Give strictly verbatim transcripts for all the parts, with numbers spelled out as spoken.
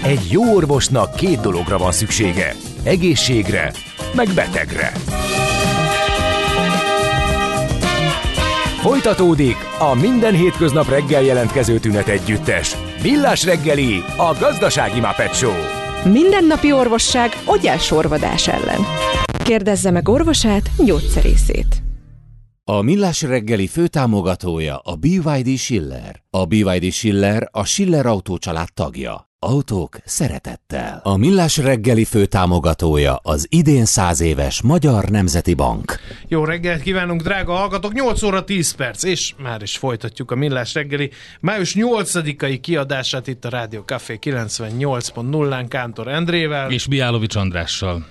Egy jó orvosnak két dologra van szüksége. Egészségre, meg betegre. Folytatódik a minden hétköznap reggel jelentkező tünet együttes. Millás reggeli, a gazdasági Muppet Show. Mindennapi orvosság ogyásorvadás ellen. Kérdezze meg orvosát, gyógyszerészét. A Millás reggeli főtámogatója a bé vé dé Schiller. A bé vé dé Schiller a Schiller Autó család tagja. Autók szeretettel. A Millás reggeli főtámogatója az idén száz éves Magyar Nemzeti Bank. Jó reggelt kívánunk, drága hallgatók! nyolc óra tíz perc, és már is folytatjuk a Millás reggeli május nyolcadikai kiadását itt a Rádió Café kilencvennyolc pont nullán Kántor Endrével. És Biálovics Andrással.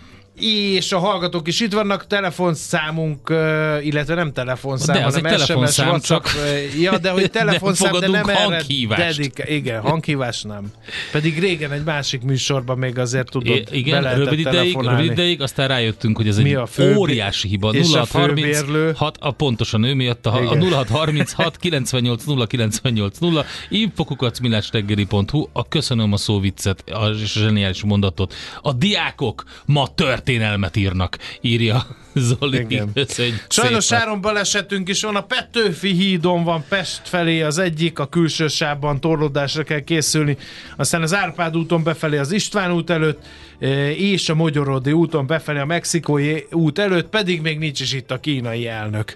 És a hallgatók is itt vannak, telefonszámunk, illetve nem telefonszám, de hanem es em es, WhatsApp. Csak... Ja, de hogy telefonszám, de, de nem erre. Dedik... Igen, hanghívás nem. Pedig régen egy másik műsorban még azért tudod, é, igen, be rövid ideig, rövid ideig, aztán rájöttünk, hogy ez egy fő... óriási hiba. nulla hat harminchat, a pontosan ő miatt, a, a nulla hat harminchat kilencvennyolc nulla kilencvennyolc nulla, infokukac millásreggeli pont hu, a köszönöm a szóviccet és a zseniális mondatot. A diákok ma tört történelmet írnak, írja Zoli. Sajnos sáron balesetünk is van, a Petőfi hídon van Pest felé az egyik, a külső sávban torlódásra kell készülni, aztán az Árpád úton befelé az István út előtt, és a Mogyorodi úton befelé a Mexikói út előtt, pedig még nincs is itt a kínai elnök.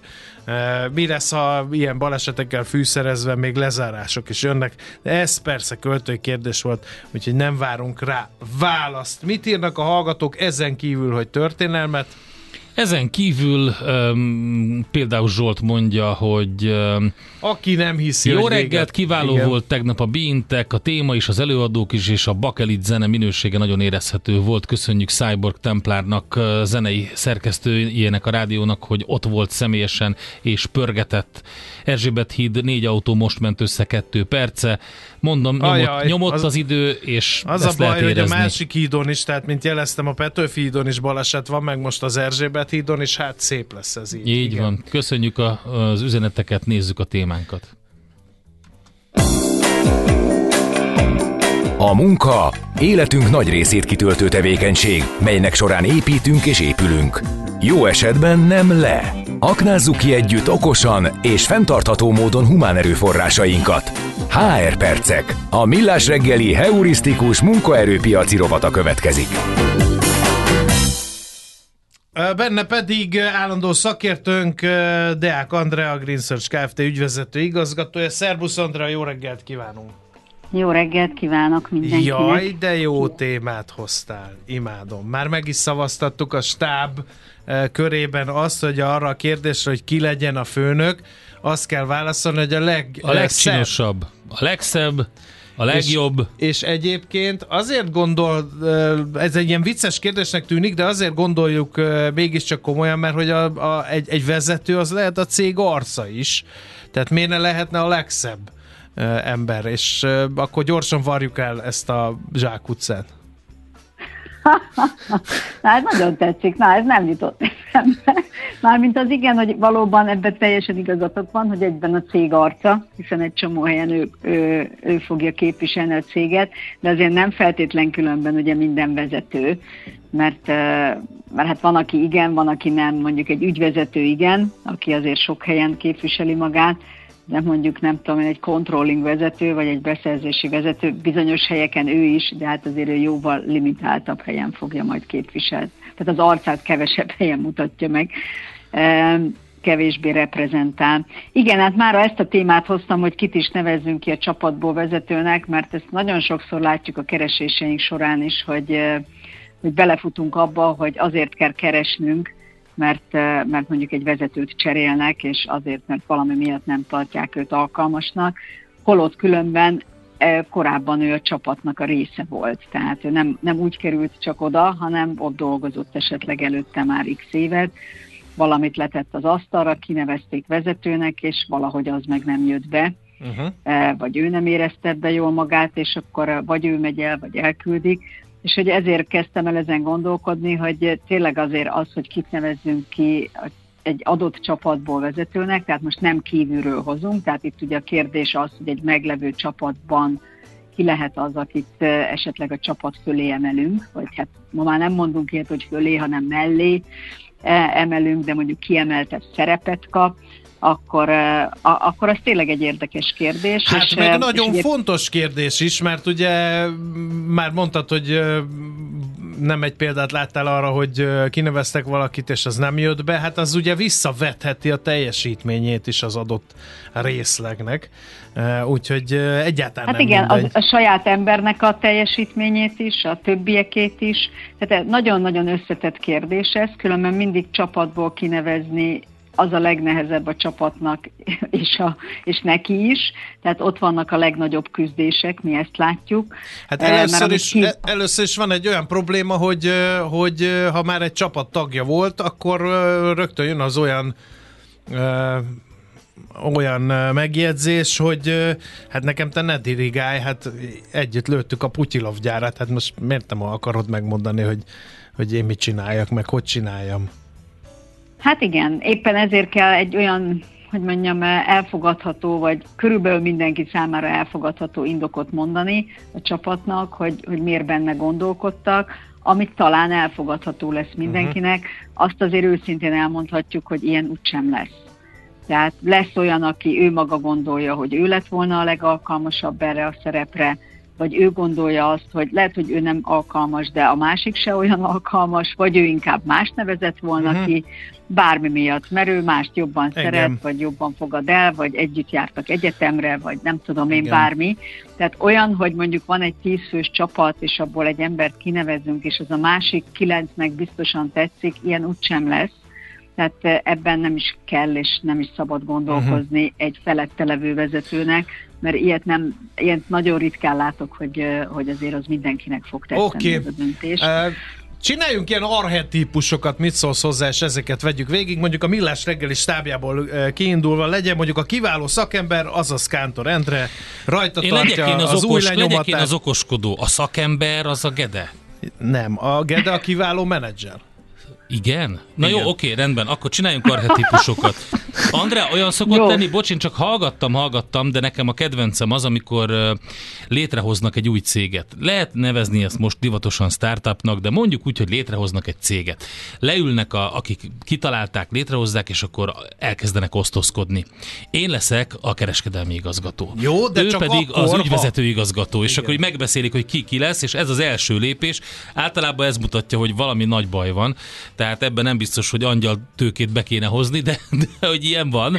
Mi lesz, ha ilyen balesetekkel fűszerezve még lezárások is jönnek? De ez persze költői kérdés volt, úgyhogy nem várunk rá választ. Mit írnak a hallgatók ezen kívül, hogy történelmet? Ezen kívül um, például Zsolt mondja, hogy um, aki nem hiszi, jó hogy reggelt, véget, kiváló igen. volt tegnap a Beintek, a téma is, az előadók is, és a bakelit zene minősége nagyon érezhető volt. Köszönjük Cyborg Templárnak, zenei szerkesztőjének a rádiónak, hogy ott volt személyesen és pörgetett. Erzsébet híd, négy autó most ment össze kettő perce. Mondom, nyomott, Ajaj, nyomott az, az idő, és az ezt a baj, lehet érezni. hogy a másik hídon is, tehát mint jeleztem, a Petőfi hídon is baleset van, meg most az Erzsébet hídon, és hát szép lesz ez így. Így igen. van. Köszönjük a, az üzeneteket, nézzük a témánkat. A munka életünk nagy részét kitöltő tevékenység, melynek során építünk és épülünk. Jó esetben nem le. Aknázzuk ki együtt okosan és fenntartható módon humán erőforrásainkat. há er percek. A Millás reggeli heurisztikus munkaerőpiaci rovata következik. Benne pedig állandó szakértőnk Deák Andrea, Green Search Kft. Ügyvezető igazgatója. Szerbusz Andrea, jó reggelt kívánunk! Jó reggelt kívánok mindenkinek! Jaj, de jó témát hoztál, imádom. Már meg is szavaztattuk a stáb körében azt, hogy arra a kérdésre, hogy ki legyen a főnök, azt kell válaszolni, hogy a, leg, a legcsinosabb, a legszebb, a legjobb. És, és egyébként azért gondol, ez egy ilyen vicces kérdésnek tűnik, de azért gondoljuk mégiscsak komolyan, mert hogy a, a, egy, egy vezető az lehet a cég arca is. Tehát miért ne lehetne a legszebb ember, és akkor gyorsan varjuk el ezt a zsákutcát. Na, ez nagyon tetszik, na, ez nem jutott eszembe. Mármint az igen, hogy valóban ebben teljesen igazatok van, hogy egyben a cég arca, hiszen egy csomó helyen ő, ő, ő fogja képviselni a céget, de azért nem feltétlen különben ugye minden vezető, mert, mert hát van, aki igen, van, aki nem, mondjuk egy ügyvezető igen, aki azért sok helyen képviseli magát, de mondjuk nem tudom, egy controlling vezető, vagy egy beszerzési vezető, bizonyos helyeken ő is, de hát azért ő jóval limitáltabb helyen fogja majd képviselni. Tehát az arcát kevesebb helyen mutatja meg, kevésbé reprezentál. Igen, hát mára ezt a témát hoztam, hogy kit is nevezzünk ki a csapatból vezetőnek, mert ezt nagyon sokszor látjuk a kereséseink során is, hogy, hogy belefutunk abba, hogy azért kell keresnünk, Mert, mert mondjuk egy vezetőt cserélnek, és azért, mert valami miatt nem tartják őt alkalmasnak, holott különben korábban ő a csapatnak a része volt. Tehát ő nem, nem úgy került csak oda, hanem ott dolgozott esetleg előtte már x évet, valamit letett az asztalra, kinevezték vezetőnek, és valahogy az meg nem jött be, uh-huh. vagy ő nem érezte be jól magát, és akkor vagy ő megy el, vagy elküldik. És hogy ezért kezdtem el ezen gondolkodni, hogy tényleg azért az, hogy kit nevezzünk ki egy adott csapatból vezetőnek, tehát most nem kívülről hozunk, tehát itt ugye a kérdés az, hogy egy meglevő csapatban ki lehet az, akit esetleg a csapat fölé emelünk, vagy hát ma már nem mondunk ilyet, hogy fölé, hanem mellé emelünk, de mondjuk kiemeltebb szerepet kap, akkor, a, akkor az tényleg egy érdekes kérdés. Hát és, meg nagyon és fontos kérdés is, mert ugye már mondtad, hogy nem egy példát láttál arra, hogy kineveztek valakit, és az nem jött be, hát az ugye visszavetheti a teljesítményét is az adott részlegnek, úgyhogy egyáltalán hát nem igen, mindegy. a, a saját embernek a teljesítményét is, a többiekét is, tehát nagyon-nagyon összetett kérdés ez, különben mindig csapatból kinevezni az a legnehezebb a csapatnak, és, a, és neki is. Tehát ott vannak a legnagyobb küzdések, mi ezt látjuk. Hát először, is, ki... először is van egy olyan probléma, hogy, hogy ha már egy csapat tagja volt, akkor rögtön jön az olyan ö, olyan megjegyzés, hogy hát nekem te ne dirigálj, hát együtt lőttük a Putyilov gyárát, hát most miért nem akarod megmondani, hogy, hogy én mit csináljak, meg hogy csináljam? Hát igen, éppen ezért kell egy olyan, hogy mondjam, elfogadható, vagy körülbelül mindenki számára elfogadható indokot mondani a csapatnak, hogy, hogy miért benne gondolkodtak, amit talán elfogadható lesz mindenkinek. Uh-huh. Azt azért őszintén elmondhatjuk, hogy ilyen úgysem lesz. Tehát lesz olyan, aki ő maga gondolja, hogy ő lett volna a legalkalmasabb erre a szerepre, vagy ő gondolja azt, hogy lehet, hogy ő nem alkalmas, de a másik se olyan alkalmas, vagy ő inkább más nevezett volna uh-huh. ki, bármi miatt, mert ő mást jobban Engem. szeret, vagy jobban fogad el, vagy együtt jártak egyetemre, vagy nem tudom én, Engem. bármi. Tehát olyan, hogy mondjuk van egy tízfős csapat, és abból egy embert kinevezünk, és az a másik kilencnek biztosan tetszik, ilyen úgysem lesz. Tehát ebben nem is kell, és nem is szabad gondolkozni uh-huh. egy felette levő vezetőnek, mert ilyet, nem, ilyet nagyon ritkán látok, hogy, hogy azért az mindenkinek fog tetszeni okay. ez a döntés. Uh, csináljunk ilyen archetípusokat, mit szólsz hozzá, és ezeket vegyük végig. Mondjuk a Millás reggeli stábjából uh, kiindulva legyen mondjuk a kiváló szakember, azaz Kántor Endre, rajta én tartja én az, az okos, új lenyomatát. Legyek én az okoskodó, a szakember az a Gede? Nem, a Gede a kiváló menedzser. Igen? Na Igen. jó, oké, rendben, akkor csináljunk archetípusokat. Andrea, olyan szokott jó. lenni, bocs, én csak hallgattam, hallgattam, de nekem a kedvencem az, amikor uh, létrehoznak egy új céget. Lehet nevezni ezt most divatosan startupnak, de mondjuk úgy, hogy létrehoznak egy céget. Leülnek, a, akik kitalálták, létrehozzák, és akkor elkezdenek osztozkodni. Én leszek a kereskedelmi igazgató. Jó, de ő csak pedig akkor, az ügyvezető igazgató, és Igen. akkor így megbeszélik, hogy ki ki lesz, és ez az első lépés. Általában ez mutatja, hogy valami nagy baj van. Tehát ebben nem biztos, hogy angyal tőkét be kéne hozni, de, de hogy ilyen van.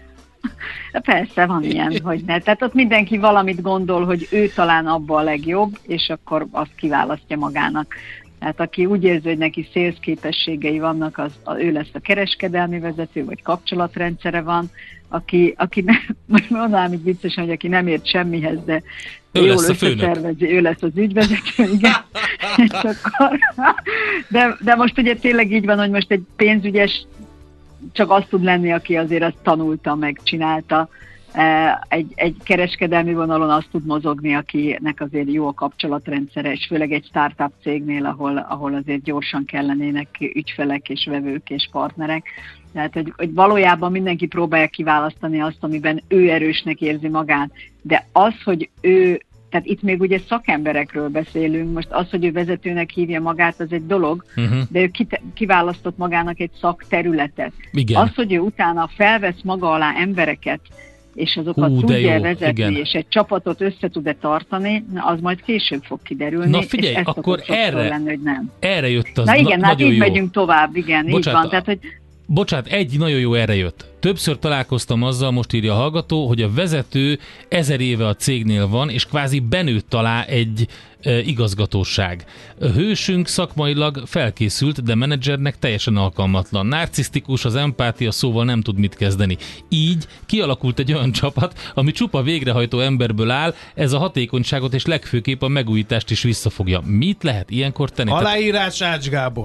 Persze, van ilyen, hogy ne. Tehát ott mindenki valamit gondol, hogy ő talán abban a legjobb, és akkor azt kiválasztja magának. Tehát aki úgy érzi, hogy neki sales képességei vannak, az, az ő lesz a kereskedelmi vezető, vagy kapcsolatrendszere van, aki, aki nem, most mondanám így viccesen, hogy aki nem ért semmihez, de ő jól lesz a összetervezi, ő lesz az ügyvezető, igen. És akkor, de, de most ugye tényleg így van, hogy most egy pénzügyes csak azt tud lenni, aki azért azt tanulta, megcsinálta. Egy, egy kereskedelmi vonalon azt tud mozogni, akinek azért jó a kapcsolatrendszere, és főleg egy startup cégnél, ahol, ahol azért gyorsan kellenének ügyfelek és vevők és partnerek. Tehát, hogy, hogy valójában mindenki próbálja kiválasztani azt, amiben ő erősnek érzi magát, de az, hogy ő, tehát itt még ugye szakemberekről beszélünk, most az, hogy ő vezetőnek hívja magát, az egy dolog, uh-huh. de ő kiválasztott magának egy szakterületet. Igen. Az, hogy ő utána felvesz maga alá embereket, és azokat Hú, tudja jó, vezetni, igen. és egy csapatot össze tud-e tartani, az majd később fog kiderülni. Na figyelj, és ezt akkor erre, lenni, hogy nem. erre jött az. Na igen, na, hát így jó. megyünk tovább, igen, Bocsánat, így van. Tehát, hogy... Bocsánat, egy nagyon jó erre jött. Többször találkoztam azzal, most írja a hallgató, hogy a vezető ezer éve a cégnél van, és kvázi benőtt alá egy e, igazgatóság. A hősünk szakmailag felkészült, de menedzsernek teljesen alkalmatlan. Narcisztikus, az empátia szóval nem tud mit kezdeni. Így kialakult egy olyan csapat, ami csupa végrehajtó emberből áll, ez a hatékonyságot és legfőképp a megújítást is visszafogja. Mit lehet ilyenkor tenni? Aláírás Ács Gábor.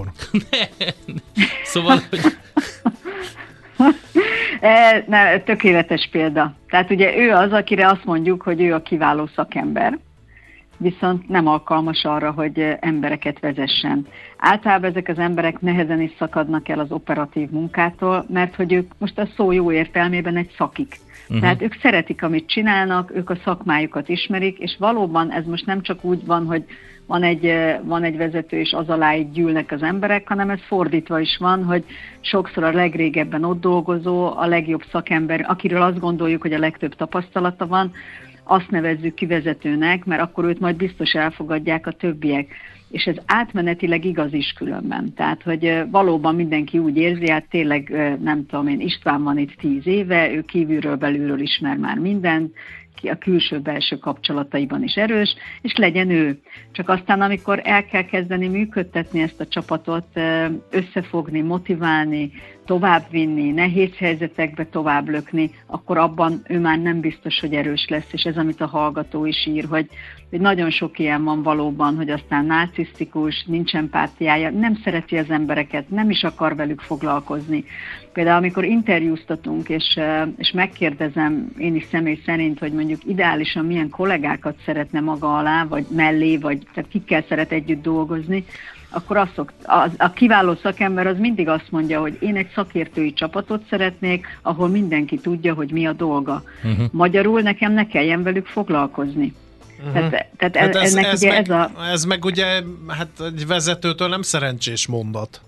Szóval, hogy... E, ne, tökéletes példa. Tehát ugye ő az, akire azt mondjuk, hogy ő a kiváló szakember. viszont nem alkalmas arra, hogy embereket vezessen. Általában ezek az emberek nehezen is szakadnak el az operatív munkától, mert hogy ők most a szó jó értelmében egy szakik. Uh-huh. Tehát ők szeretik, amit csinálnak, ők a szakmájukat ismerik, és valóban ez most nem csak úgy van, hogy van egy, van egy vezető, és az alá így gyűlnek az emberek, hanem ez fordítva is van, hogy sokszor a legrégebben ott dolgozó, a legjobb szakember, akiről azt gondoljuk, hogy a legtöbb tapasztalata van, azt nevezzük ki vezetőnek, mert akkor őt majd biztos elfogadják a többiek. És ez átmenetileg igaz is különben. Tehát, hogy valóban mindenki úgy érzi, hát tényleg nem tudom én, István van itt tíz éve, ő kívülről belülről ismer már mindent, a külső-belső kapcsolataiban is erős, és legyen ő. Csak aztán, amikor el kell kezdeni működtetni ezt a csapatot, összefogni, motiválni, továbbvinni, nehéz helyzetekbe tovább lökni, akkor abban ő már nem biztos, hogy erős lesz, és ez, amit a hallgató is ír, hogy, hogy nagyon sok ilyen van valóban, hogy aztán narcisztikus, nincs empátiája, nem szereti az embereket, nem is akar velük foglalkozni. Például amikor interjúztatunk, és, és megkérdezem én is személy szerint, hogy mondjuk ideálisan milyen kollégákat szeretne maga alá, vagy mellé, vagy tehát kikkel szeret együtt dolgozni, akkor azt szok, az, a kiváló szakember az mindig azt mondja, hogy én egy szakértői csapatot szeretnék, ahol mindenki tudja, hogy mi a dolga. Uh-huh. Magyarul nekem ne kelljen velük foglalkozni. Uh-huh. Tehát, tehát hát ez, ennek ez, ugye meg, ez a... ez meg ugye hát egy vezetőtől nem szerencsés mondat.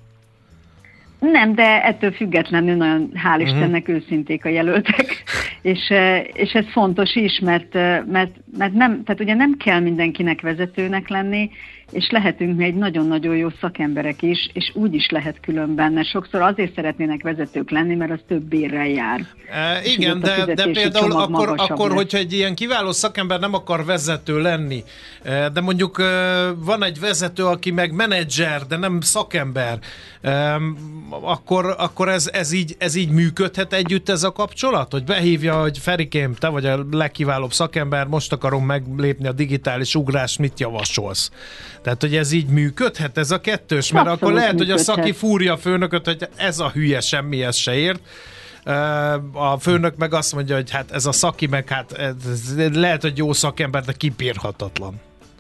Nem, de ettől függetlenül nagyon hál' uh-huh. Istennek őszinték a jelöltek, és, és ez fontos is, mert, mert, mert nem, tehát ugye nem kell mindenkinek vezetőnek lenni, és lehetünk mi egy nagyon-nagyon jó szakemberek is, és úgy is lehet különben, mert sokszor azért szeretnének vezetők lenni, mert az több bérrel jár. E, igen, de, de például akkor, akkor hogyha egy ilyen kiváló szakember nem akar vezető lenni, de mondjuk van egy vezető, aki meg menedzser, de nem szakember, akkor, akkor ez, ez, így, ez így működhet együtt ez a kapcsolat? Hogy behívja, hogy Ferikém, te vagy a legkiválóbb szakember, most akarom meglépni a digitális ugrást, mit javasolsz? Tehát, hogy ez így működhet, ez a kettős? Mert abszolút akkor lehet, működhet. Hogy a szaki fúrja a főnököt, hogy ez a hülye semmihez se ért. A főnök meg azt mondja, hogy hát ez a szaki meg hát ez lehet, hogy jó szakember, de kipírhatatlan.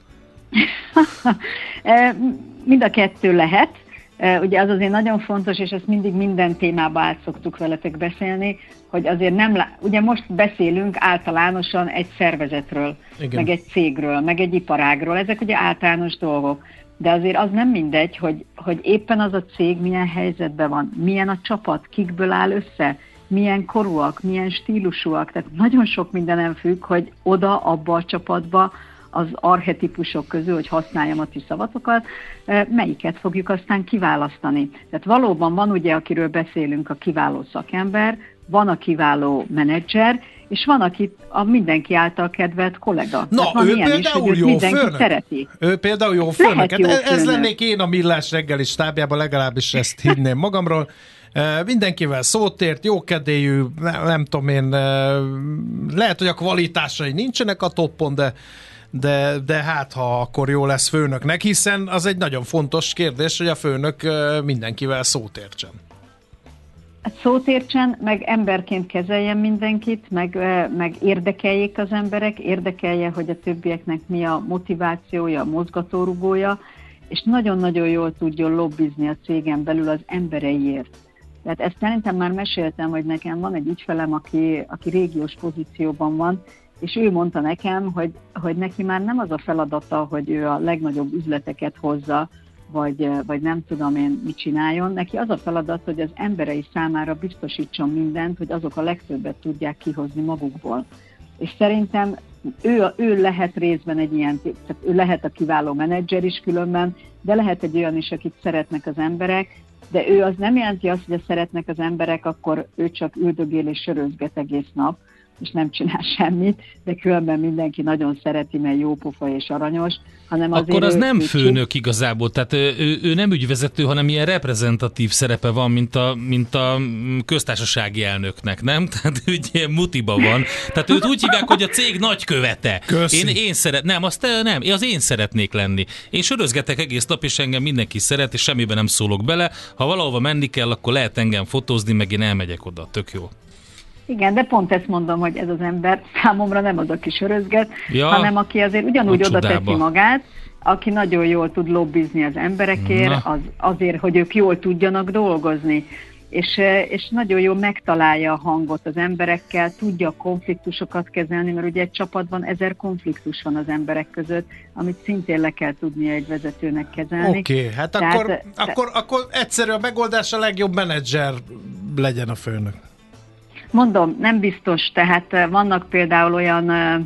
Mind a kettő lehet. Ugye az azért nagyon fontos, és ezt mindig minden témába át szoktuk veletek beszélni, hogy azért nem, lá- ugye most beszélünk általánosan egy szervezetről, igen, meg egy cégről, meg egy iparágról, ezek ugye általános dolgok, de azért az nem mindegy, hogy, hogy éppen az a cég milyen helyzetben van, milyen a csapat, kikből áll össze, milyen korúak, milyen stílusúak, tehát nagyon sok mindenem függ, hogy oda, abba a csapatba, az archetipusok közül, hogy használjam a ti szavatokat, melyiket fogjuk aztán kiválasztani. Tehát valóban van ugye, akiről beszélünk, a kiváló szakember, van a kiváló menedzser, és van, akit a mindenki által kedvelt kollega. Na, van ő ilyen például is, jó főnök. Szereti. Ő például jó főnök. Hát jó ez főnök. lennék én a Millás reggeli stábjában, legalábbis ezt hinném magamról. Mindenkivel szót ért, jókedélyű, nem, nem tudom én, lehet, hogy a kvalitásai nincsenek a toppon, de De, de hát, ha akkor jó lesz főnöknek, hiszen az egy nagyon fontos kérdés, hogy a főnök mindenkivel szót értsen. Szót értsen, meg emberként kezeljen mindenkit, meg, meg érdekeljék az emberek, érdekelje, hogy a többieknek mi a motivációja, a mozgatórugója, és nagyon-nagyon jól tudjon lobbizni a cégen belül az embereiért. Tehát ezt szerintem már meséltem, hogy nekem van egy ügyfelem, aki, aki régiós pozícióban van, és ő mondta nekem, hogy, hogy neki már nem az a feladata, hogy ő a legnagyobb üzleteket hozza, vagy, vagy nem tudom én mit csináljon. Neki az a feladat, hogy az emberei számára biztosítson mindent, hogy azok a legtöbbet tudják kihozni magukból. És szerintem ő, ő lehet részben egy ilyen, tehát ő lehet a kiváló menedzser is különben, de lehet egy olyan is, akit szeretnek az emberek, de ő az nem jelenti azt, hogy szeretnek az emberek, akkor ő csak üldögél és sörözget egész nap, és nem csinál semmit, de különben mindenki nagyon szereti, mert jó pofa és aranyos, hanem azért... Akkor az ő, nem ő főnök ki... igazából, tehát ő, ő nem ügyvezető, hanem ilyen reprezentatív szerepe van, mint a, mint a köztársasági elnöknek, nem? Tehát ő ilyen mutiba van. Tehát őt úgy hívják, hogy a cég nagykövete. Én, én szeret, nem, azt nem, az én szeretnék lenni. Én sörözgetek egész nap, és engem mindenki szeret, és semmiben nem szólok bele. Ha valahova menni kell, akkor lehet engem fotózni, meg én elmegyek oda. Tök jó. Igen, de pont ezt mondom, hogy ez az ember számomra nem az, aki sörözget, ja, hanem aki azért ugyanúgy oda teszi magát, aki nagyon jól tud lobbizni az emberekért, az, azért, hogy ők jól tudjanak dolgozni. És, és nagyon jól megtalálja a hangot az emberekkel, tudja a konfliktusokat kezelni, mert ugye egy csapatban ezer konfliktus van az emberek között, amit szintén le kell tudnia egy vezetőnek kezelni. Oké, okay, hát Tehát, akkor, te... akkor, akkor egyszerű a megoldás, a legjobb menedzser legyen a főnök. Mondom, nem biztos, tehát vannak például olyan,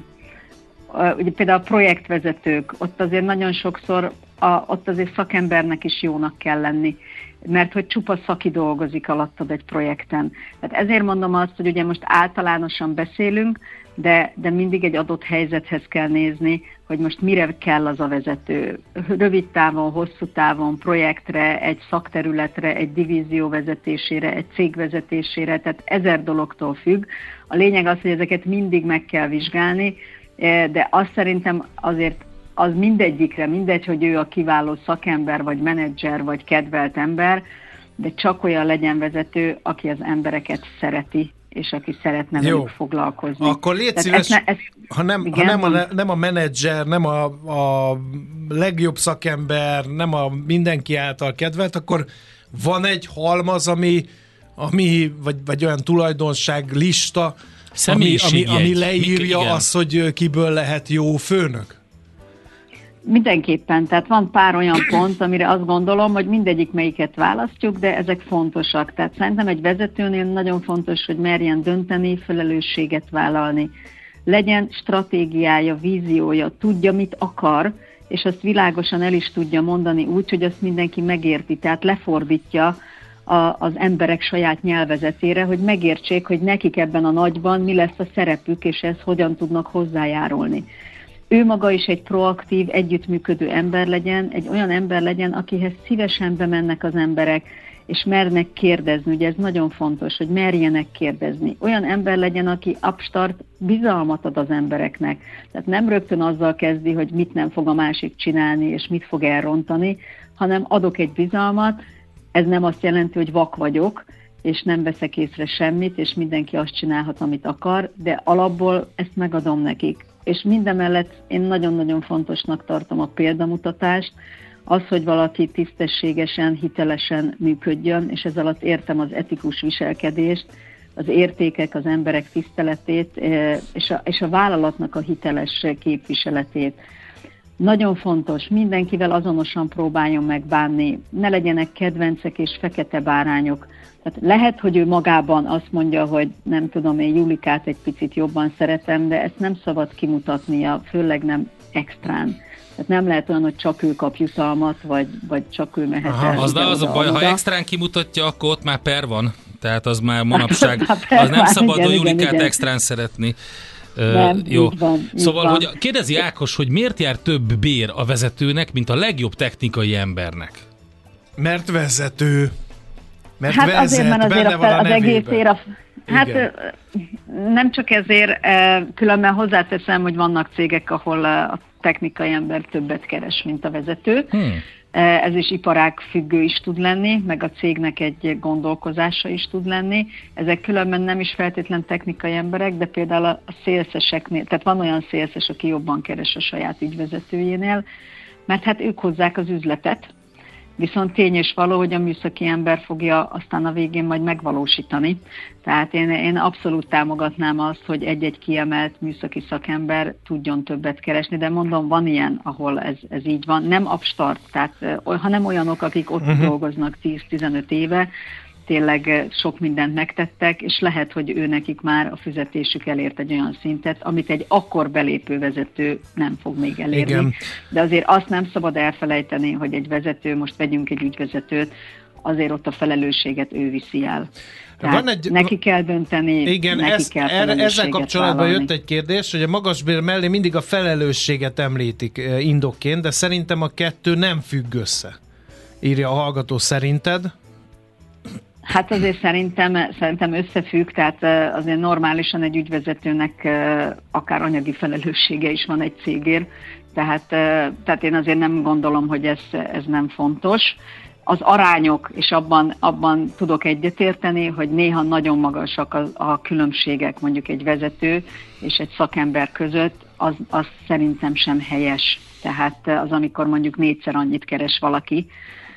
ugye például a projektvezetők, ott azért nagyon sokszor, a, ott azért szakembernek is jónak kell lenni, mert hogy csupa szaki dolgozik alattad egy projekten. Tehát ezért mondom azt, hogy ugye most általánosan beszélünk, de, de mindig egy adott helyzethez kell nézni, hogy most mire kell az a vezető. Rövid távon, hosszú távon, projektre, egy szakterületre, egy divízió vezetésére, egy cég vezetésére, tehát ezer dologtól függ. A lényeg az, hogy ezeket mindig meg kell vizsgálni, de azt szerintem azért az mindegyikre, mindegy, hogy ő a kiváló szakember, vagy menedzser, vagy kedvelt ember, de csak olyan legyen vezető, aki az embereket szereti, és aki szeretne velük foglalkozni. Akkor légy szíves, ne, ez, ha, nem, ha nem, a, nem a menedzser, nem a, a legjobb szakember, nem a mindenki által kedvelt, akkor van egy halmaz, ami, ami vagy, vagy olyan tulajdonság lista, ami, ami, ami leírja Mi, azt, hogy kiből lehet jó főnök? Mindenképpen, tehát van pár olyan pont, amire azt gondolom, hogy mindegyik melyiket választjuk, de ezek fontosak. Tehát szerintem egy vezetőnél nagyon fontos, hogy merjen dönteni, felelősséget vállalni. Legyen stratégiája, víziója, tudja, mit akar, és azt világosan el is tudja mondani úgy, hogy azt mindenki megérti, tehát lefordítja a, az emberek saját nyelvezetére, hogy megértsék, hogy nekik ebben a nagyban mi lesz a szerepük, és ez hogyan tudnak hozzájárulni. Ő maga is egy proaktív, együttműködő ember legyen, egy olyan ember legyen, akihez szívesen bemennek az emberek, és mernek kérdezni. Ugye ez nagyon fontos, hogy merjenek kérdezni. Olyan ember legyen, aki upstart bizalmat ad az embereknek. Tehát nem rögtön azzal kezdi, hogy mit nem fog a másik csinálni, és mit fog elrontani, hanem adok egy bizalmat. Ez nem azt jelenti, hogy vak vagyok, és nem veszek észre semmit, és mindenki azt csinálhat, amit akar, de alapból ezt megadom nekik. És mindemellett én nagyon-nagyon fontosnak tartom a példamutatást, az, hogy valaki tisztességesen, hitelesen működjön, és ez alatt értem az etikus viselkedést, az értékek, az emberek tiszteletét, és a, és a vállalatnak a hiteles képviseletét. Nagyon fontos, mindenkivel azonosan próbáljon megbánni, ne legyenek kedvencek és fekete bárányok. Tehát lehet, hogy ő magában azt mondja, hogy nem tudom, én Julikát egy picit jobban szeretem, de ezt nem szabad kimutatnia, főleg nem extrán. Tehát nem lehet olyan, hogy csak ő kap jutalmat, vagy, vagy csak ő mehet Aha, el. Az, az a baj, ha extrán kimutatja, akkor ott már per van. Tehát az már manapság, az nem szabad igen, a Julikát igen, extrán szeretni. Nem, uh, jó. Így van, szóval, így van. hogy kérdezi Ákos, hogy miért jár több bér a vezetőnek, mint a legjobb technikai embernek? Mert vezető. Mert hát vezet, azért, mert azért a fel, az egészért a... Hát igen. Nem csak ezért, különben hozzáteszem, hogy vannak cégek, ahol a technikai ember többet keres, mint a vezető. Hmm. Ez is iparág függő is tud lenni, meg a cégnek egy gondolkozása is tud lenni. Ezek különben nem is feltétlen technikai emberek, de például a szélszeseknél, tehát van olyan szélszes, aki jobban keres a saját ügyvezetőjénél, mert hát ők hozzák az üzletet, viszont tény és való, hogy a műszaki ember fogja aztán a végén majd megvalósítani. Tehát én, én abszolút támogatnám azt, hogy egy-egy kiemelt műszaki szakember tudjon többet keresni, de mondom, van ilyen, ahol ez, ez így van. Nem upstart, tehát, hanem olyanok, akik ott uh-huh. dolgoznak tíz-tizenöt éve, tényleg sok mindent megtettek, és lehet, hogy ő nekik már a fizetésük elért egy olyan szintet, amit egy akkor belépő vezető nem fog még elérni. Igen. De azért azt nem szabad elfelejteni, hogy egy vezető, most vegyünk egy ügyvezetőt, azért ott a felelősséget ő viszi el. Van egy, neki kell dönteni, igen, neki ezt, kell erre, ezzel kapcsolatban vállalni. Jött egy kérdés, hogy a magasbér mellé mindig a felelősséget említik indokként, de szerintem a kettő nem függ össze. Írja a hallgató, szerinted? Hát azért szerintem, szerintem összefügg, tehát azért normálisan egy ügyvezetőnek akár anyagi felelőssége is van egy cégért, tehát, tehát én azért nem gondolom, hogy ez, ez nem fontos. az arányok, és abban, abban tudok egyetérteni, hogy néha nagyon magasak a, a különbségek mondjuk egy vezető és egy szakember között, az, az szerintem sem helyes. Tehát az, amikor mondjuk négyszer annyit keres valaki,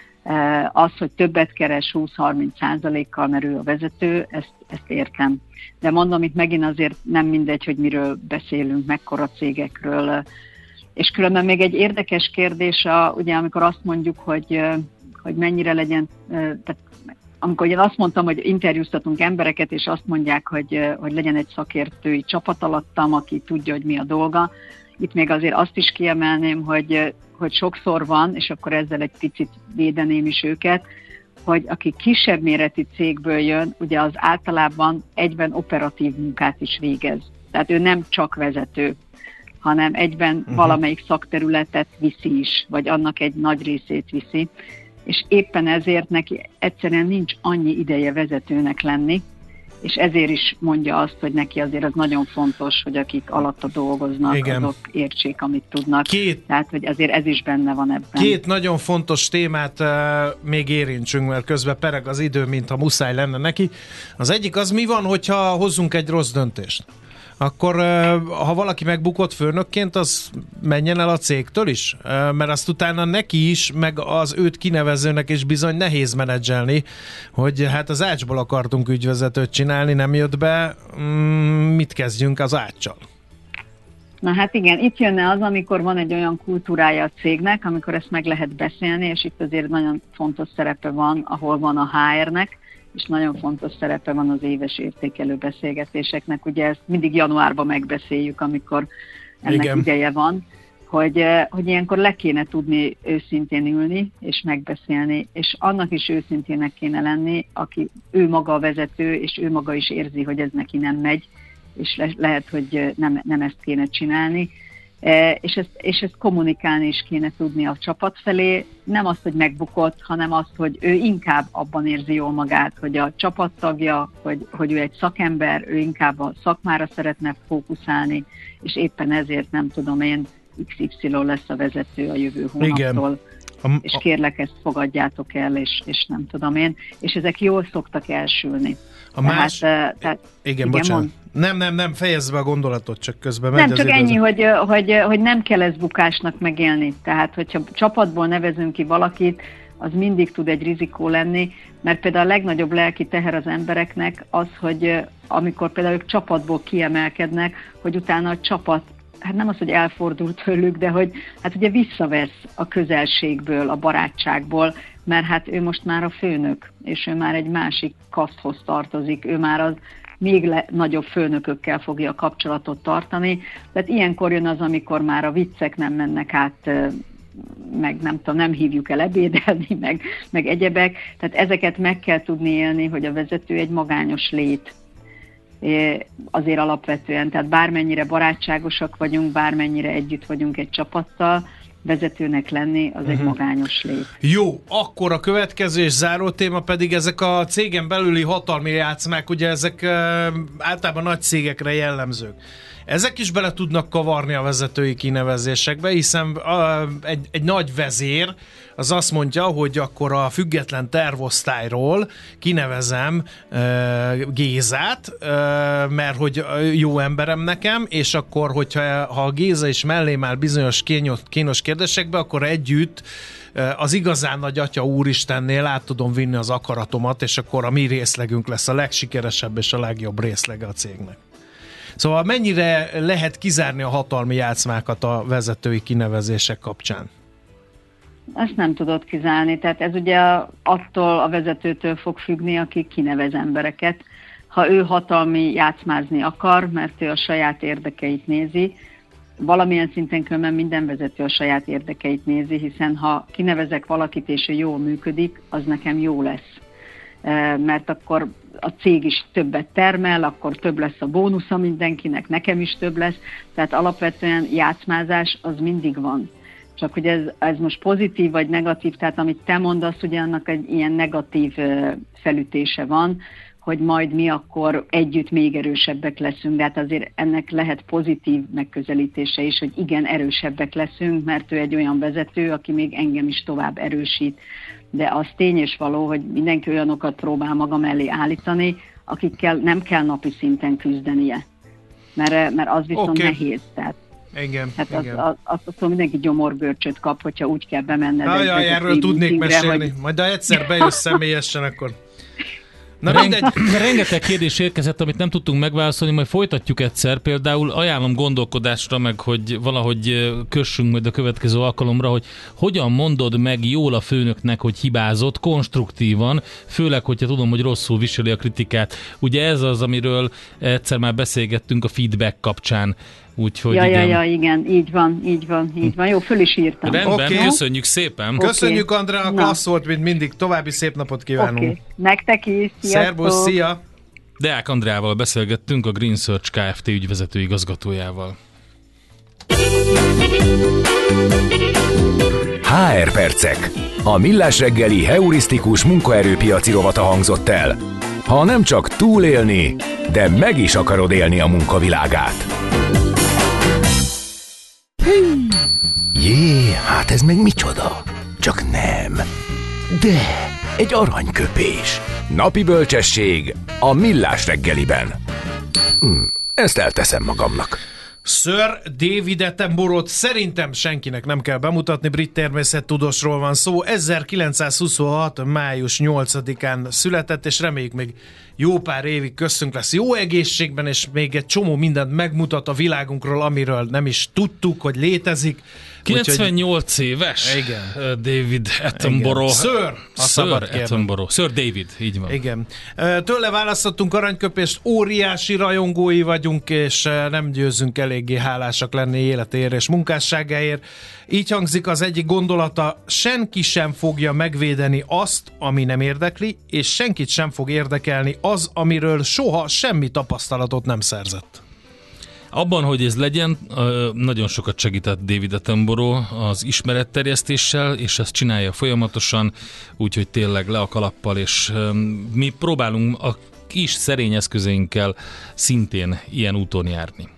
az, hogy többet keres húsz-harminc százalékkal, mert ő a vezető, ezt, ezt értem. De mondom, itt megint azért nem mindegy, hogy miről beszélünk, mekkora cégekről. És különben még egy érdekes kérdés, a, ugye amikor azt mondjuk, hogy, hogy mennyire legyen, tehát amikor én azt mondtam, hogy interjúztatunk embereket, és azt mondják, hogy, hogy legyen egy szakértői csapat alattam, aki tudja, hogy mi a dolga. Itt még azért azt is kiemelném, hogy, hogy sokszor van, és akkor ezzel egy picit védeném is őket, hogy aki kisebb méretű cégből jön, ugye az általában egyben operatív munkát is végez. Tehát ő nem csak vezető, hanem egyben uh-huh. valamelyik szakterületet viszi is, vagy annak egy nagy részét viszi. És éppen ezért neki egyszerűen nincs annyi ideje vezetőnek lenni, és ezért is mondja azt, hogy neki azért az nagyon fontos, hogy akik alatta dolgoznak, igen. azok értsék, amit tudnak. Két, Tehát, hogy azért ez is benne van ebben. Két nagyon fontos témát uh, még érintsünk, mert közben pereg az idő, mintha muszáj lenne neki. Az egyik az, mi van, hogyha hozzunk egy rossz döntést? Akkor ha valaki megbukott főnökként, az menjen el a cégtől is? Mert azt utána neki is, meg az őt kinevezőnek is bizony nehéz menedzselni, hogy hát az ácsból akartunk ügyvezetőt csinálni, nem jött be, mit kezdjünk az áccsal? Na hát igen, itt jönne az, amikor van egy olyan kultúrája a cégnek, amikor ezt meg lehet beszélni, és itt azért nagyon fontos szerepe van, ahol van a há er-nek, és nagyon fontos szerepe van az éves értékelő beszélgetéseknek. Ugye ezt mindig januárban megbeszéljük, amikor ennek Igen. ideje van, hogy, hogy ilyenkor le kéne tudni őszintén ülni és megbeszélni, és annak is őszintének kéne lenni, aki ő maga a vezető, és ő maga is érzi, hogy ez neki nem megy, és le, lehet, hogy nem, nem ezt kéne csinálni. És ezt, és ezt kommunikálni is kéne tudni a csapat felé, nem azt, hogy megbukott, hanem azt, hogy ő inkább abban érzi jól magát, hogy a csapattagja, hogy, hogy ő egy szakember, ő inkább a szakmára szeretne fókuszálni, és éppen ezért nem tudom én, iksz ipszilon lesz a vezető a jövő hónaptól. A, a, és kérlek, ezt fogadjátok el, és, és nem tudom én, és ezek jól szoktak elsülni. A más... Tehát, tehát, igen, igen, bocsánat. Mond. Nem, nem, nem, fejezd be a gondolatot, csak közben megy. Nem, csak ennyi, hogy, hogy, hogy nem kell ezt bukásnak megélni. Tehát, hogyha csapatból nevezünk ki valakit, az mindig tud egy rizikó lenni, mert például a legnagyobb lelki teher az embereknek az, hogy amikor például ők csapatból kiemelkednek, hogy utána a csapat, hát nem az, hogy elfordult tőlük, de hogy hát ugye visszavesz a közelségből, a barátságból, mert hát ő most már a főnök, és ő már egy másik kaszthoz tartozik, ő már az még le, nagyobb főnökökkel fogja a kapcsolatot tartani. Tehát ilyenkor jön az, amikor már a viccek nem mennek át, meg nem tudom, nem hívjuk el ebédelni, meg, meg egyebek. Tehát ezeket meg kell tudni élni, hogy a vezető egy magányos lét. Azért alapvetően, tehát bármennyire barátságosak vagyunk, bármennyire együtt vagyunk egy csapattal, vezetőnek lenni, az uh-huh. egy magányos lét. Jó, akkor a következő és záró téma pedig ezek a cégen belüli hatalmi játszmák, ugye ezek uh, általában nagy cégekre jellemzők. Ezek is bele tudnak kavarni a vezetői kinevezésekbe, hiszen uh, egy, egy nagy vezér az azt mondja, hogy akkor a független tervosztályról kinevezem uh, Gézát, uh, mert hogy jó emberem nekem, és akkor, hogyha ha a Géza is mellém áll bizonyos kínos, kínos kérdésekbe, akkor együtt uh, az igazán nagy Atya Úristennél át tudom vinni az akaratomat, és akkor a mi részlegünk lesz a legsikeresebb és a legjobb részlege a cégnek. Szóval mennyire lehet kizárni a hatalmi játszmákat a vezetői kinevezések kapcsán? Ezt nem tudod kizárni, tehát ez ugye attól a vezetőtől fog függni, aki kinevez embereket. Ha ő hatalmi játszmázni akar, mert ő a saját érdekeit nézi, valamilyen szinten különben minden vezető a saját érdekeit nézi, hiszen ha kinevezek valakit és ő jól működik, az nekem jó lesz. Mert akkor a cég is többet termel, akkor több lesz a bónusza mindenkinek, nekem is több lesz, tehát alapvetően játszmázás az mindig van. Csak hogy ez, ez most pozitív vagy negatív, tehát amit te mondasz, ugye annak egy ilyen negatív felütése van, hogy majd mi akkor együtt még erősebbek leszünk, de hát azért ennek lehet pozitív megközelítése is, hogy igen, erősebbek leszünk, mert ő egy olyan vezető, aki még engem is tovább erősít. De az tény és való, hogy mindenki olyanokat próbál maga mellé állítani, akikkel nem kell napi szinten küzdenie. Mert, mert az viszont okay. nehéz. Tehát, igen, hát igen. Az, az, azt mondom, mindenki gyomorgörcsöt kap, hogyha úgy kell bemenned. Ajaj, erről tudnék mesélni. Hogy... Majd de egyszer bejössz személyesen, akkor... Na, Reng- rengeteg kérdés érkezett, amit nem tudtunk megválaszolni, majd folytatjuk egyszer. Például ajánlom gondolkodásra, meg hogy valahogy kössünk majd a következő alkalomra, hogy hogyan mondod meg jól a főnöknek, hogy hibázott, konstruktívan, főleg, hogyha tudom, hogy rosszul viseli a kritikát. Ugye ez az, amiről egyszer már beszélgettünk a feedback kapcsán. Úgyhogy ja, igen. ja, ja, igen, így van, így van, így van. Jó, föl is írtam. Rendben, okay. Köszönjük szépen. Okay. Köszönjük, Andrea, klassz volt, mint mindig. További szép napot kívánunk. Okay. Nektek is, sziasztok. Szerbusz, szia! Deák Andreával beszélgettünk, a Green Search Kft. Ügyvezető igazgatójával. há er percek. A Millás reggeli heurisztikus munkaerőpiaci rovata hangzott el. Ha nem csak túlélni, de meg is akarod élni a munkavilágát. Jé, hát ez meg micsoda? Csak nem. De, egy aranyköpés. Napi bölcsesség a Millás reggeliben. Hm, ezt elteszem magamnak. Sir David Attenborough-t szerintem senkinek nem kell bemutatni, brit természettudósról van szó. ezerkilencszázhuszonhat. május nyolcadikán született, és reméljük még jó pár évig köztünk lesz jó egészségben, és még egy csomó mindent megmutat a világunkról, amiről nem is tudtuk, hogy létezik. kilencvennyolc Úgyhogy... éves igen. David Attenborough. Sir, Sir Attenborough. Sir David, így van. Igen. Tőle választottunk aranyköpést, óriási rajongói vagyunk, és nem győzünk eléggé hálásak lenni életéért és munkásságáért. Így hangzik az egyik gondolata: senki sem fogja megvédeni azt, ami nem érdekli, és senkit sem fog érdekelni az, amiről soha semmi tapasztalatot nem szerzett. Abban, hogy ez legyen, nagyon sokat segített David Attenborough az ismeretterjesztéssel, és ezt csinálja folyamatosan, úgyhogy tényleg le a kalappal, és mi próbálunk a kis szerény eszközeinkkel szintén ilyen úton járni.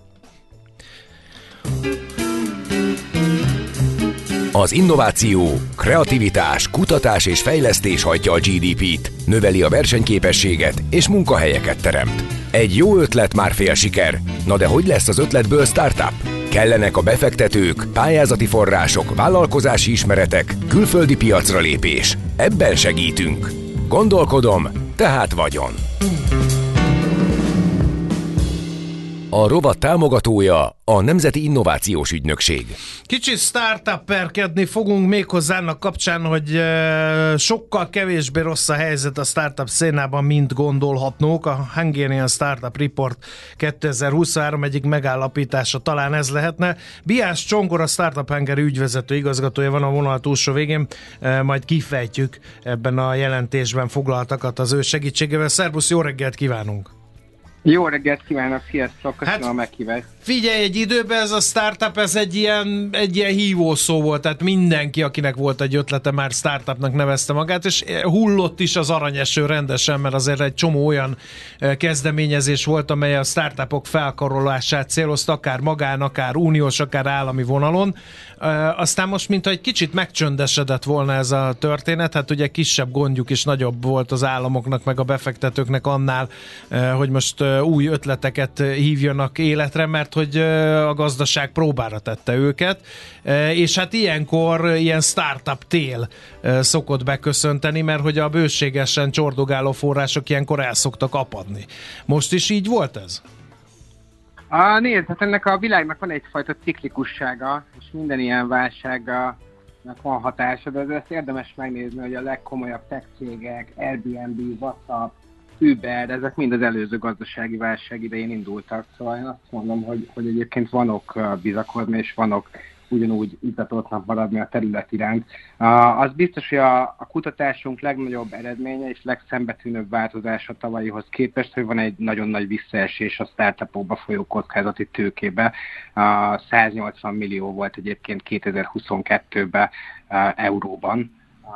Az innováció, kreativitás, kutatás és fejlesztés hajtja a gé dé pét, növeli a versenyképességet és munkahelyeket teremt. Egy jó ötlet már fél siker. Na de hogy lesz az ötletből startup? Kellenek a befektetők, pályázati források, vállalkozási ismeretek, külföldi piacra lépés. Ebben segítünk. Gondolkodom, tehát vagyon. A rovat támogatója a Nemzeti Innovációs Ügynökség. Kicsit startupperkedni fogunk méghozzá annak kapcsán, hogy sokkal kevésbé rossz a helyzet a startup szénában, mint gondolhatnók. A Hungarian Startup Report kétezer-huszonhárom egyik megállapítása talán ez lehetne. Biás Csongor, a Startup Hungary ügyvezető igazgatója van a vonal túlsó végén, majd kifejtjük ebben a jelentésben foglaltakat az ő segítségével. Szerbusz, jó reggelt kívánunk! Jó reggelt kívánok, sziasztok, köszönöm hát, a meghívást. Figyelj, egy időben ez a startup, ez egy ilyen, egy ilyen hívó szó volt, tehát mindenki, akinek volt egy ötlete, már startupnak nevezte magát, és hullott is az aranyeső rendesen, mert azért egy csomó olyan kezdeményezés volt, amely a startupok felkarolását célozta, akár magán, akár uniós, akár állami vonalon. Aztán most, mintha egy kicsit megcsöndesedett volna ez a történet, hát ugye kisebb gondjuk is nagyobb volt az államoknak, meg a befektetőknek annál, hogy most új ötleteket hívjanak életre, mert hogy a gazdaság próbára tette őket, és hát ilyenkor ilyen startup tél szokott beköszönteni, mert hogy a bőségesen csordogáló források ilyenkor el szoktak apadni. Most is így volt ez? A, nézd, hát ennek a világnak van egyfajta ciklikussága, és minden ilyen válságnak van hatása, de ezt érdemes megnézni, hogy a legkomolyabb tech cégek, Airbnb, WhatsApp, Uber, ezek mind az előző gazdasági válság idején indultak, szóval én azt mondom, hogy, hogy egyébként vanok bizakodni, és vanok ugyanúgy izgatottnak maradni a terület iránt. Uh, az biztos, hogy a, a kutatásunk legnagyobb eredménye és legszembetűnőbb változása tavalyihoz képest, hogy van egy nagyon nagy visszaesés a startupokba folyó kockázati tőkébe. Uh, száznyolcvan millió volt egyébként kétezer-huszonkettőben uh, euróban. Uh,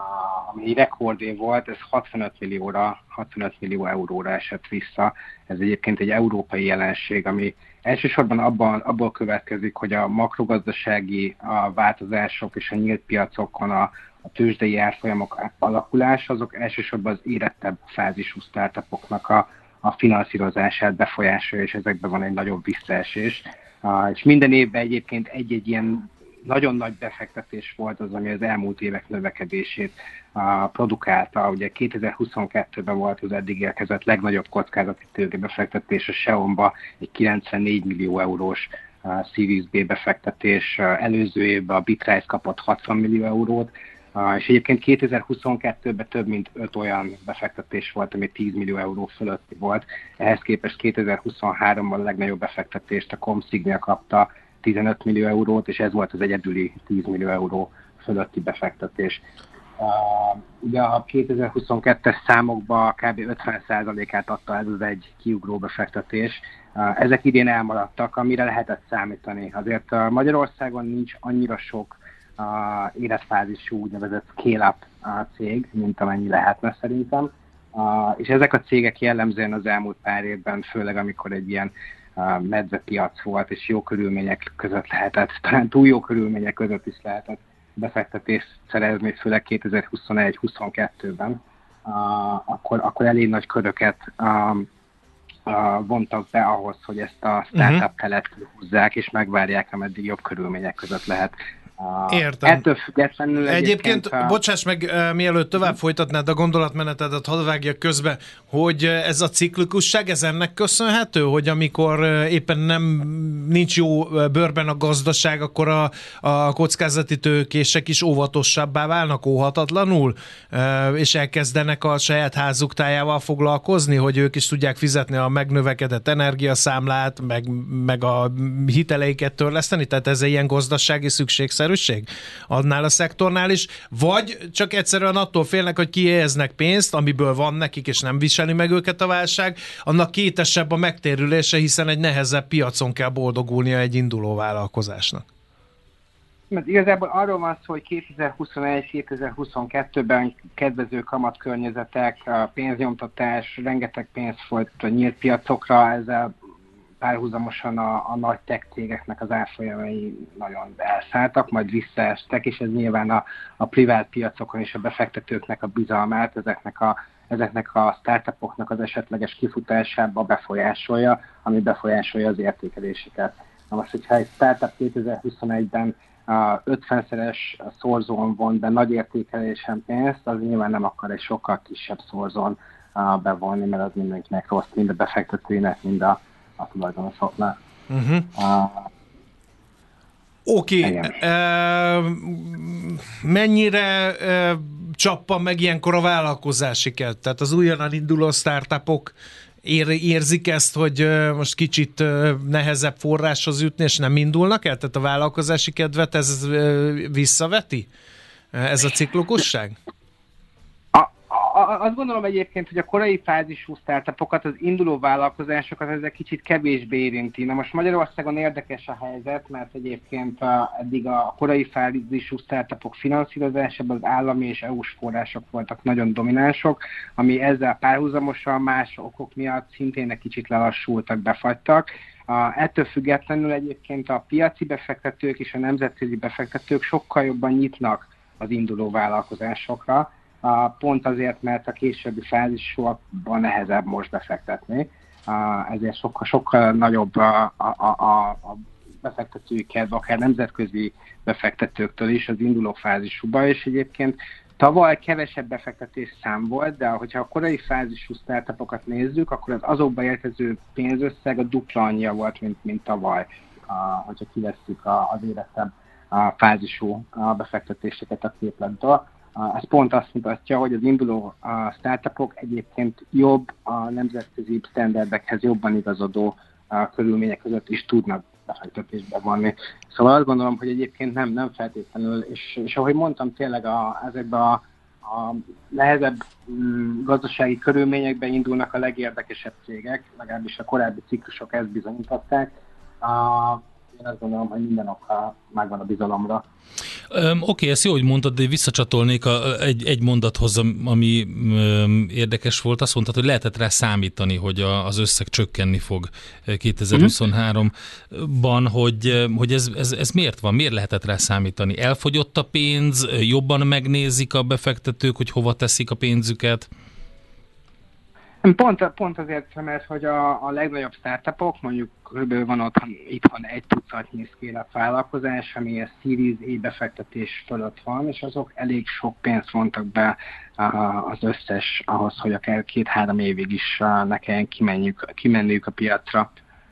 ami rekordé volt, ez hatvanöt millióra, hatvanöt millió euróra esett vissza. Ez egyébként egy európai jelenség, ami elsősorban abban, abból következik, hogy a makrogazdasági a változások és a nyílt piacokon a, a tőzsdei árfolyamok alakulás, azok elsősorban az érettebb fázisú startupoknak a, a finanszírozását befolyásolja, és ezekben van egy nagyobb visszaesés. Uh, és minden évben egyébként egy-egy ilyen nagyon nagy befektetés volt az, ami az elmúlt évek növekedését uh, produkálta. Ugye kétezer-huszonkettőben volt az eddig érkezett legnagyobb kockázati tőkebefektetés a Xeonba, egy kilencvennégy millió eurós uh, Series B befektetés. Uh, előző évben a Bitrise kapott hatvan millió eurót, uh, és egyébként kétezer-huszonkettőben több mint öt olyan befektetés volt, ami tíz millió euró fölötti volt. Ehhez képest kétezer-huszonháromban a legnagyobb befektetést a Comsignia kapta, tizenöt millió eurót, és ez volt az egyedüli tíz millió euró fölötti befektetés. Uh, ugye a kétezer-huszonkettes számokban kb. ötven százalékát adta ez az egy kiugró befektetés. Uh, ezek idén elmaradtak, amire lehetett számítani. Azért uh, Magyarországon nincs annyira sok uh, életfázisú úgynevezett scale-up uh, cég, mint amennyi lehetne szerintem. Uh, és ezek a cégek jellemzően az elmúlt pár évben, főleg amikor egy ilyen medvepiac volt, és jó körülmények között lehetett, talán túl jó körülmények között is lehetett befektetést szerezni, főleg kétezer-huszonegy-huszonkettőben, uh, akkor, akkor elég nagy köröket uh, uh, vontak be ahhoz, hogy ezt a startup telet húzzák, és megvárják, ameddig jobb körülmények között lehet. Uh, Értem. Ettől függetlenül egyébként, egyébként a... bocsáss meg, uh, mielőtt tovább folytatnád a gondolatmenetedet, hadd vágjak közbe, hogy ez a ciklikusság, ez ennek köszönhető, hogy amikor uh, éppen nem nincs jó bőrben a gazdaság, akkor a, a kockázati tőkések is óvatosabbá válnak óhatatlanul, uh, és elkezdenek a saját házuk tájával foglalkozni, hogy ők is tudják fizetni a megnövekedett energiaszámlát, meg, meg a hiteleiket törleszteni, tehát ez egy ilyen gazdasági szükségszerűség annál a szektornál is, vagy csak egyszerűen attól félnek, hogy kihelyeznek pénzt, amiből van nekik, és nem viseli meg őket a válság, annak kétesebb a megtérülése, hiszen egy nehezebb piacon kell boldogulnia egy induló vállalkozásnak. Mert igazából arról van szó, hogy kétezer-huszonegy-kétezer-huszonkettőben kedvező kamatkörnyezetek, pénznyomtatás, rengeteg pénz folyt a nyílt piacokra, ezzel párhuzamosan a, a nagy tech cégeknek az árfolyamai nagyon elszálltak, majd visszaestek, és ez nyilván a, a privát piacokon és a befektetőknek a bizalmát, ezeknek a, ezeknek a startupoknak az esetleges kifutásába befolyásolja, ami befolyásolja az értékeléseket. Na most, hogyha egy startup kétezer-huszonegyben a ötvenszeres szorzón von be nagy értékelésen pénzt, az nyilván nem akar egy sokkal kisebb szorzón bevonni, mert az mindenkinek rossz, mind a befektetőinek, mind a a tulajdonosoknak. Uh-huh. Uh, Oké. Okay. Uh, mennyire uh, csappan meg ilyenkor a vállalkozási kedv? Tehát az újonnan induló startupok ér, érzik ezt, hogy uh, most kicsit uh, nehezebb forráshoz jutni, és nem indulnak el? Tehát a vállalkozási kedvet ez uh, visszaveti? Uh, ez a ciklikusság? Azt gondolom egyébként, hogy a korai fázisú startupokat, az induló vállalkozásokat ezek kicsit kevésbé érinti. Na most Magyarországon érdekes a helyzet, mert egyébként a, eddig a korai fázisú startupok finanszírozásában az állami és é u-s források voltak nagyon dominánsok, ami ezzel párhuzamosan más okok miatt szintén egy kicsit lelassultak, befagytak. Uh, ettől függetlenül egyébként a piaci befektetők és a nemzetközi befektetők sokkal jobban nyitnak az induló vállalkozásokra, Uh, pont azért, mert a későbbi fázisokban nehezebb most befektetni. Uh, ezért sokkal, sokkal nagyobb a, a, a, a befektetői kedv, akár nemzetközi befektetőktől is az induló fázisúba, és egyébként tavaly kevesebb befektetés szám volt, de hogyha a korai fázisú startupokat nézzük, akkor az azokba érkező pénzösszeg a dupla annyi volt, mint, mint tavaly, uh, hogyha kivesszük az érettebb uh, fázisú uh, befektetéseket a képletből. Ez pont azt mutatja, hogy az induló a startupok egyébként jobb, a nemzetközi standardekhez jobban igazodó a körülmények között is tudnak befektetésbe vonni. Szóval azt gondolom, hogy egyébként nem, nem feltétlenül, és, és ahogy mondtam, tényleg a, ezekben a, a nehezebb mm, gazdasági körülményekben indulnak a legérdekesebb cégek, legalábbis a korábbi ciklusok ezt bizonyították. A, én azt gondolom, hogy minden oka megvan a bizalomra. Oké, okay, ezt jó, hogy mondtad, de visszacsatolnék a, egy, egy mondathoz, ami um, érdekes volt. Azt mondtad, hogy lehetett rá számítani, hogy a, az összeg csökkenni fog kétezer-huszonháromban, hogy, hogy ez, ez, ez miért van? Miért lehetett rá számítani? Elfogyott a pénz? Jobban megnézik a befektetők, hogy hova teszik a pénzüket? Pont, pont azért, mert hogy a, a legnagyobb startupok, mondjuk körülbelül van otthon, itthon egy tucatnyi scale-up vállalkozás, ami a Series A befektetés fölött van, és azok elég sok pénzt vontak be az összes ahhoz, hogy akár két-három évig is ne kelljen kimenniük a piacra.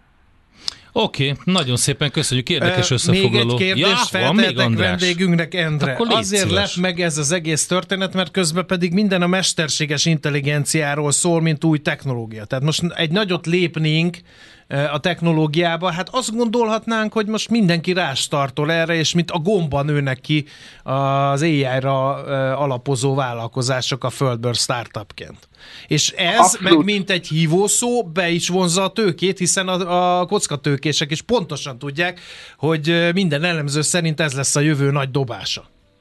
Oké, okay, nagyon szépen köszönjük, érdekes összefoglaló. Még egy kérdést ja, feltehetek vendégünknek, Endre. Azért szíves. Lett meg ez az egész történet, mert közben pedig minden a mesterséges intelligenciáról szól, mint új technológia. Tehát most egy nagyot lépnénk a technológiába, hát azt gondolhatnánk, hogy most mindenki rástartol erre, és mint a gomba nőnek ki az á í-ra alapozó vállalkozások a földből startupként. És ez, abszolút, meg mint egy hívószó, be is vonzza a tőkét, hiszen a, a kockatőkések is pontosan tudják, hogy minden elemző szerint ez lesz a jövő nagy dobása.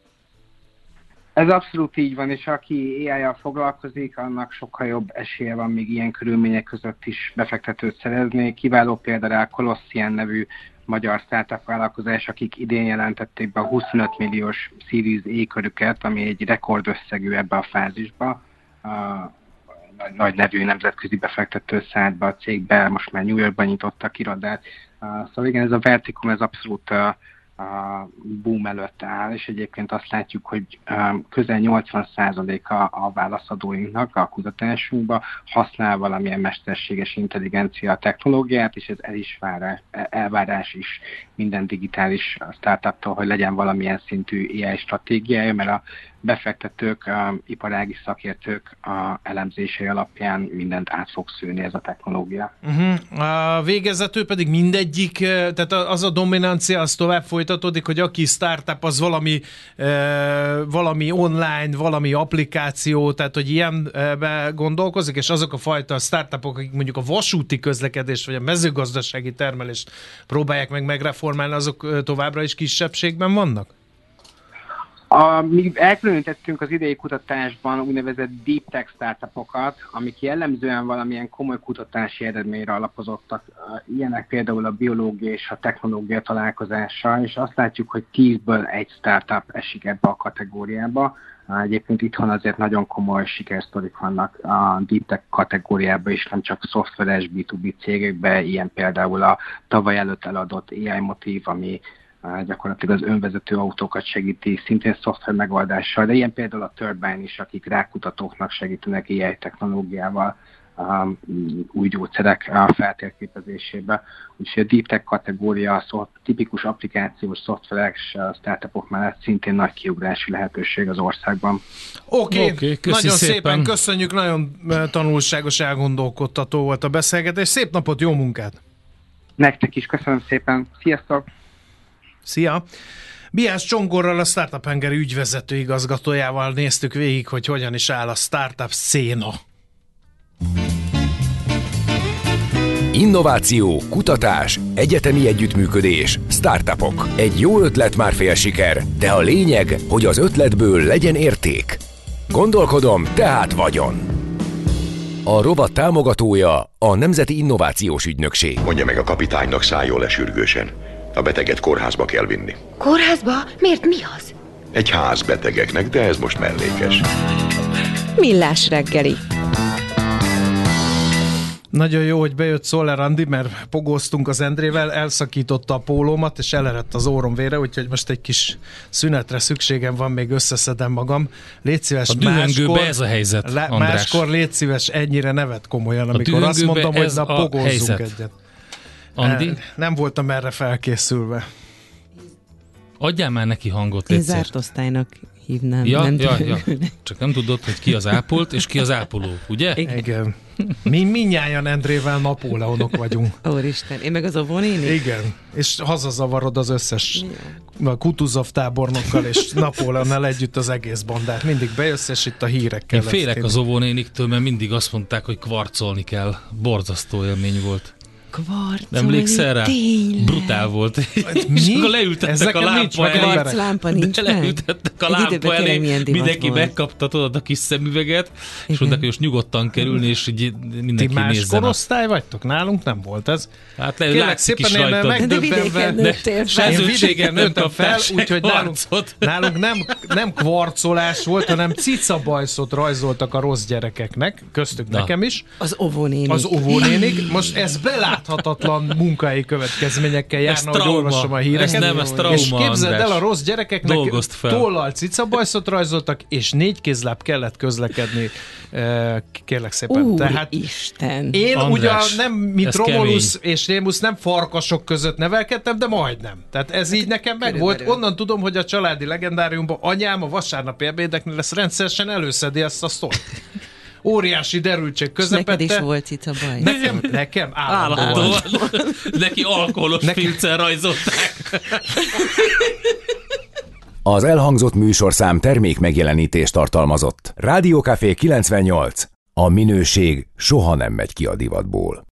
Ez abszolút így van, és aki á í-jal foglalkozik, annak sokkal jobb esélye van még ilyen körülmények között is befektetőt szerezni. Kiváló példa rá Colossian nevű magyar startup vállalkozás, akik idén jelentették be a huszonöt milliós Series A körüket, ami egy rekordösszegű ebbe a fázisba. Uh, nagy, nagy nevű nemzetközi befektető szállt be a cégbe, most már New Yorkban nyitottak irodát. Uh, szóval igen, ez a Verticum, ez abszolút uh, a boom előtt áll, és egyébként azt látjuk, hogy közel nyolcvan százaléka a válaszadóinknak a kutatásunkban használ valamilyen mesterséges intelligencia technológiát, és ez el is vár, elvárás is minden digitális startuptól, hogy legyen valamilyen szintű á í stratégiája, mert a befektetők, a iparági szakértők a elemzései alapján mindent át fog szűrni ez a technológia. Uh-huh. A végezető pedig mindegyik, tehát az a dominancia az tovább folytatódik, hogy aki startup, az valami, valami online, valami applikáció, tehát hogy ilyenbe gondolkozik, és azok a fajta startupok, akik mondjuk a vasúti közlekedést, vagy a mezőgazdasági termelést próbálják meg megreformálni, azok továbbra is kisebbségben vannak? A, mi elkülönítettünk az idei kutatásban úgynevezett deep tech startupokat, amik jellemzően valamilyen komoly kutatási eredményre alapozottak. Ilyenek például a biológia és a technológia találkozása, és azt látjuk, hogy tízből egy startup esik ebbe a kategóriába. Egyébként itthon azért nagyon komoly sikersztorik vannak a deep tech kategóriában is, nem csak szoftveres bé kettő bé cégekben, ilyen például a tavaly előtt eladott á í Motív, ami gyakorlatilag az önvezető autókat segíti, szintén szoftver megoldással, de ilyen például a Turbine is, akik rákutatóknak segítenek á í technológiával um, új gyógyszerek a feltérképezésébe. Úgyhogy a Deep Tech kategória a tipikus applikációs szoftverek startupok mellett szintén nagy kiugrási lehetőség az országban. Oké, okay, okay, nagyon szépen. szépen köszönjük, nagyon tanulságos, elgondolkodtató volt a beszélgetés. Szép napot, jó munkát! Nektek is köszönöm szépen, sziasztok! Szia! Biás Csongorral, a Startup Hungary ügyvezető igazgatójával néztük végig, hogy hogyan is áll a startup széna. Innováció, kutatás, egyetemi együttműködés, startupok. Egy jó ötlet már fél siker, de a lényeg, hogy az ötletből legyen érték. Gondolkodom, tehát vagyon. A rovat támogatója a Nemzeti Innovációs Ügynökség. Mondja meg a kapitánynak, szálljon le sürgősen. A beteget kórházba kell vinni. Kórházba? Miért, mi az? Egy ház betegeknek, de ez most mellékes. Millás reggeli. Nagyon jó, hogy bejött Szoller Andi, mert pogóztunk az Endrével, elszakította a pólómat, és elerett az órom vére, úgyhogy most egy kis szünetre szükségem van, még összeszedem magam. Légy szíves, a máskor, ez a helyzet, le, máskor légy szíves, ennyire nevet komolyan, amikor azt mondom, hogy na pogózzunk egyet. Andi? Nem voltam erre felkészülve. Adjál már neki hangot, Én zárt osztálynak hívnám. Ja, nem ja, ja. Csak nem tudod, hogy ki az ápolt, és ki az ápoló, ugye? Igen. Igen. Mi mindnyájan Endrével Napóleonok vagyunk. Úristen, én meg az óvónéni? Igen, és hazazavarod az összes ja. Kutuzov tábornokkal és Napóleonnal együtt az egész bandát. Mindig bejössz, és itt a hírekkel. Én félek az óvónéniktől, mert mindig azt mondták, hogy kvarcolni kell. Borzasztó élmény volt. Kvarc, emlékszel rá? Brutál volt. És akkor leültettek a lámpa elé. Lámpa nincs meg. Leültettek a lámpa elé, mindenki megkapta tudod a kis szemüveget, és mondták, hogy most nyugodtan kell ülni, és így mindenki Ti más nézzen. korosztály vagytok? Nálunk nem volt ez. Hát le, látszik is rajtad. De vidéken nőttél fel. Én vidéken nőttem fel, úgyhogy nálunk, nálunk nem, nem kvarcolás volt, hanem cicabajszot rajzoltak a rossz gyerekeknek, köztük Na. nekem is. Az óvónénik. Az óvónénik. Most ez beláthatatlan munkai következményekkel járna, hogy olvasom a híreket. Ez nem, ez trauma, és képzeld András. el, a rossz gyerekeknek tollal cicabajszot rajzoltak, és négy kézláb kellett közlekedni. Kérlek szépen. Úr Tehát Isten. Én András, ugyan nem, mint Romulus és Rémus nem farkasok között nevelkedtem, de majdnem. Tehát ez így nekem meg volt. Onnan tudom, hogy a családi legendáriumban anyám a vasárnapi ebédeknél lesz rendszeresen előszedi ezt a sztorit. Óriási derültség közepette. Neked is volt itt a baj. Nekem, nekem állandóan. Neki alkoholos Neki... filccel rajzolták. Az elhangzott műsorszám termék megjelenítést tartalmazott. Rádió Café kilencvennyolc. A minőség soha nem megy ki a divatból.